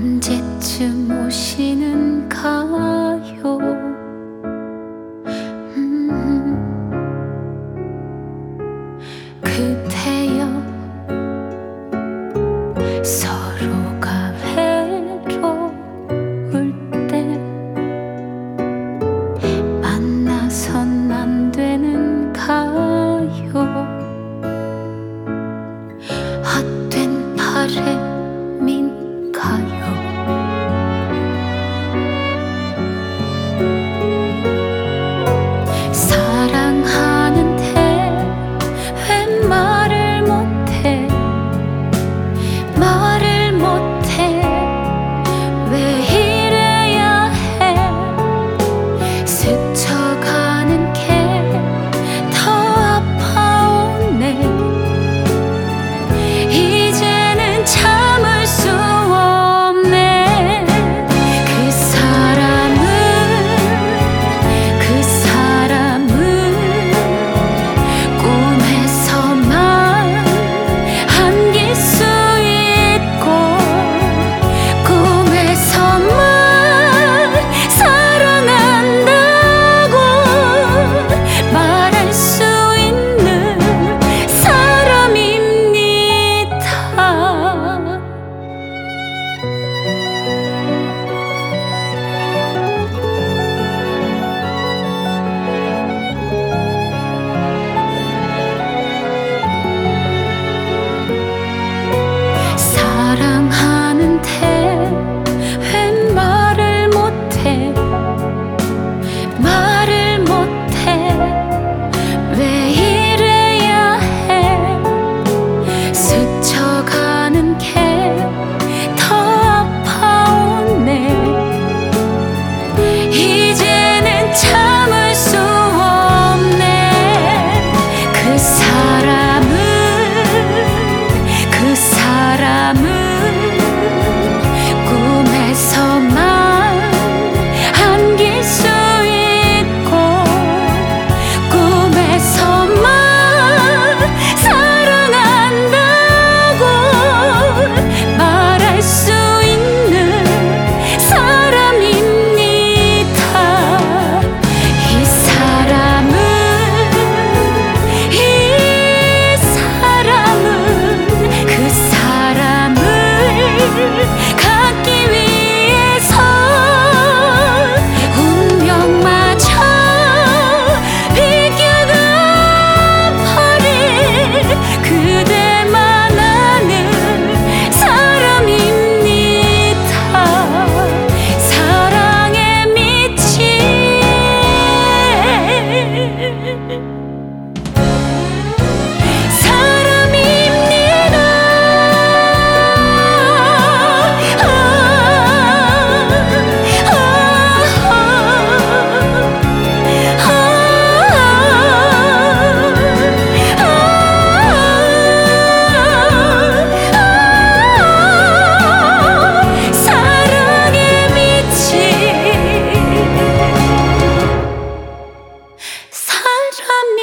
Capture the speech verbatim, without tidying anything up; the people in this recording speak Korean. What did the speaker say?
언제쯤 오시는가요? 음, 그대여 서로가 외로울 때 만나선 안 되는가요? 헛된 바람인가요? 사랑하는데 왜 말을 못해 말을 못해 왜 이래야 해 스쳐가는 게 더 아파오네 이제는 참을 수 없네 그 사람은 그 사람은 꿈에서만 안길 수 있고 꿈에서만 사랑한다고 말할 수 있는 사람입니다. 사랑하는데 왜 말을 못해 말을 못해 왜 이래야 해 스쳐가는 게 더 아파오네 이제는 참을 수 없네 그 사람은 그 사람은 꿈에서만 안길 수 있고 꿈에서만 사랑한다고 말할 수 있는 사람입니다. 이 사람은 이 사람은 그 사람을 갖기 위해서 운명마저 비껴가 버린 그대만 아는 사람입니다. 사랑에 미친 사람입니다. 사랑에 미친 사람이